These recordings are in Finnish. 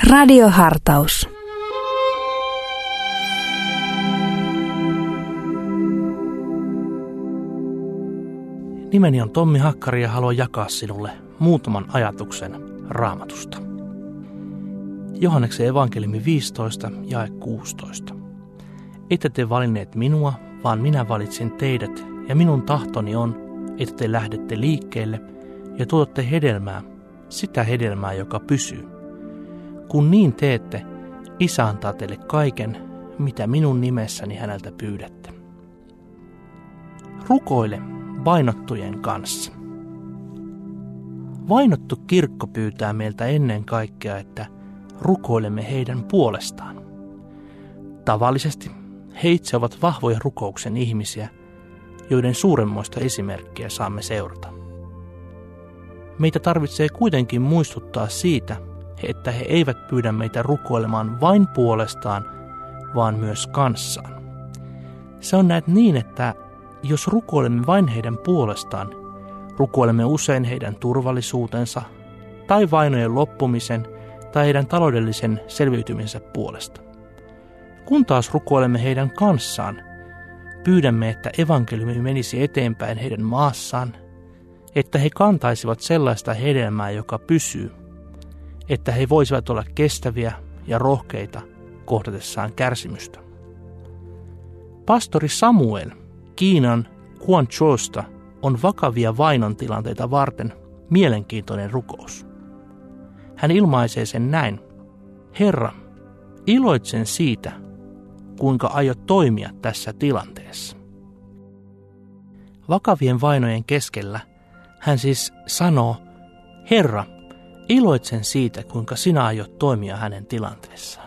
Radiohartaus. Nimeni on Tommi Hakkari ja haluan jakaa sinulle muutaman ajatuksen Raamatusta. Johanneksen evankeliumi 15, jae 16. Ette te valinneet minua, vaan minä valitsin teidät, ja minun tahtoni on, että te lähdette liikkeelle ja tuotatte hedelmää, sitä hedelmää, joka pysyy. Kun niin teette, Isä antaa teille kaiken, mitä minun nimessäni häneltä pyydätte. Rukoile vainottujen kanssa. Vainottu kirkko pyytää meiltä ennen kaikkea, että rukoilemme heidän puolestaan. Tavallisesti he itse ovat vahvoja rukouksen ihmisiä, joiden suuremmoista esimerkkiä saamme seurata. Meitä tarvitsee kuitenkin muistuttaa siitä, että he eivät pyydä meitä rukoilemaan vain puolestaan, vaan myös kanssaan. Se on näet niin, että jos rukoilemme vain heidän puolestaan, rukoilemme usein heidän turvallisuutensa tai vainojen loppumisen tai heidän taloudellisen selviytymisensä puolesta. Kun taas rukoilemme heidän kanssaan, pyydämme, että evankeliumi menisi eteenpäin heidän maassaan, että he kantaisivat sellaista hedelmää, joka pysyy, että he voisivat olla kestäviä ja rohkeita kohdatessaan kärsimystä. Pastori Samuel Kiinan Guangzhousta on vakavia vainontilanteita varten mielenkiintoinen rukous. Hän ilmaisee sen näin: Herra, iloitsen siitä, kuinka aiot toimia tässä tilanteessa. Vakavien vainojen keskellä hän siis sanoo: Herra, iloitsen siitä, kuinka sinä aiot toimia hänen tilanteessaan.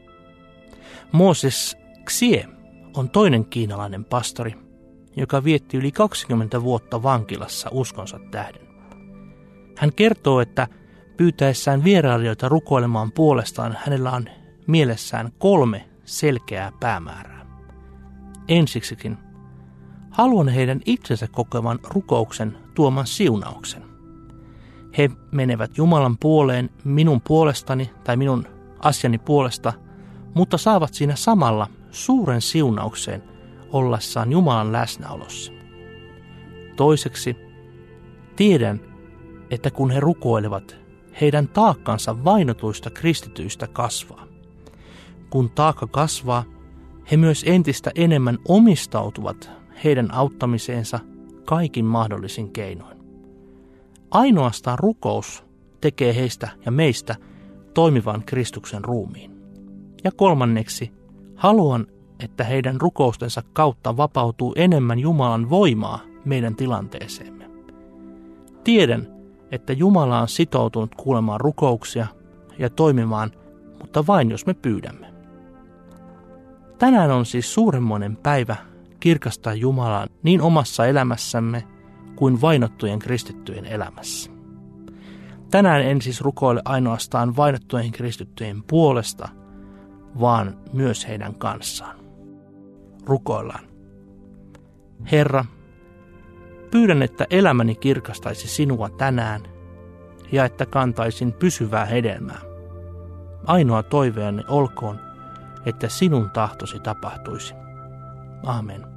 Moses Xie on toinen kiinalainen pastori, joka vietti yli 20 vuotta vankilassa uskonsa tähden. Hän kertoo, että pyytäessään vierailijoita rukoilemaan puolestaan hänellä on mielessään 3 selkeää päämäärää. Ensiksikin, haluan heidän itsensä kokevan rukouksen tuoman siunauksen. He menevät Jumalan puoleen minun puolestani tai minun asiani puolesta, mutta saavat siinä samalla suuren siunaukseen ollessaan Jumalan läsnäolossa. Toiseksi, tiedän, että kun he rukoilevat, heidän taakkansa vainotuista kristityistä kasvaa. Kun taakka kasvaa, he myös entistä enemmän omistautuvat heidän auttamiseensa kaikin mahdollisin keinoin. Ainoastaan rukous tekee heistä ja meistä toimivan Kristuksen ruumiin. Ja kolmanneksi, haluan, että heidän rukoustensa kautta vapautuu enemmän Jumalan voimaa meidän tilanteeseemme. Tiedän, että Jumala on sitoutunut kuulemaan rukouksia ja toimimaan, mutta vain jos me pyydämme. Tänään on siis suuremmoinen päivä kirkastaa Jumalaa niin omassa elämässämme kuin vainottujen kristittyjen elämässä. Tänään en siis rukoile ainoastaan vainottujen kristittyjen puolesta, vaan myös heidän kanssaan. Rukoillaan. Herra, pyydän, että elämäni kirkastaisi sinua tänään ja että kantaisin pysyvää hedelmää. Ainoa toiveeni olkoon, että sinun tahtosi tapahtuisi. Amen.